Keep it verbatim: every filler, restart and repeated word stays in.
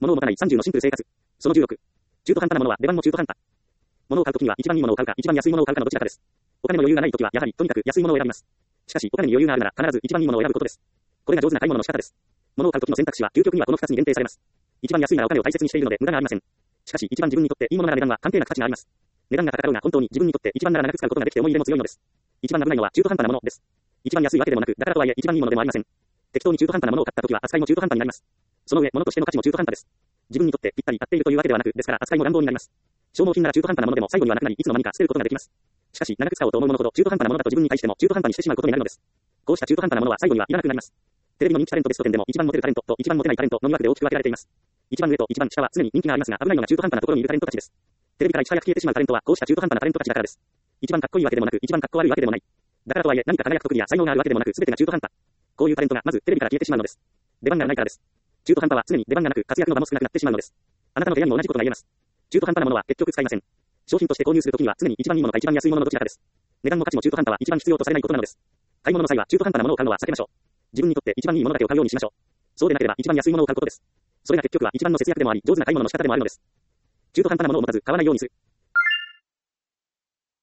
物を持たないさんじゅうのシンプル生活。そのじゅうろく。中途半端なものは出番も中途半端。物を買うときには一番いいものを買うか一番安いものを買うかのどちらかです。お金の余裕がないときはやはりとにかく安いものを選びます。しかしお金に余裕があるなら必ず一番いいものを選ぶことです。これが上手な買い物の仕方です。物を買うときの選択肢は究極にはこのふたつに限定されます。一番安いならお金を大切にしているので無駄がありません。しかし一番自分にとっていいものなら値段は関係なく価値があります。値段が高かろうが本当に自分にとって一番なら長く使うことができて思い入れも強いのです。一番危ないのは中途半端なものです。一番安いわけでもなく、だからとはいえ一番いいものでもありません。適当に中途半端なものを買ったときは扱いも中途半端になります。その上、物としての価値も中途半端です。自分にとってぴったり合っているというわけではなく、ですから扱いも乱暴になります。消耗品なら中途半端なものでも最後にはなくなり、いつの間にか捨てることができます。しかし、長く使おうと思うものほど中途半端なものだと自分に対しても中途半端にしてしまうことになるのです。こうした中途半端なものは最後にはいらなくなります。テレビの人気タレントベストじゅうでも一番モテるタレントと一番モテないタレントのに枠で大きく分けられています。一番上と一番下は常に人気がありますが、危ないのが中途半端なところにいるタレントたちです。テレビからいち早く消えてしまうタレントはこうした中途半端なタレントたちだからです。一番かっこいいわけでもなく、一番かっこ悪いわけでもない。だからとはいえ何か輝く特技や才能があるわけでもなく、全てが中途半端。こういうタレントがまずテレビから消えてしまうのです。出番がないからです。中途半端は常に出番がなく活躍の場も少なくなってしまうのです。あなたの部屋にも同じことが言えます。中途半端なものは結局使いません。商品として購入するときには常に一番いいものか一番安いもののどちらかです。値段の価値も中途半端は一番必要とされないことなのです。買い物の際は中途半端なものを買うのは避けましょう。自分にとって一番いいものだけを買うようにしましょう。そうでなければ一番安いものを買うことです。それが結局は一番の節約でもあり、上手な買い物の仕方でもあるのです。中途半端なものを持たず買わないようにする。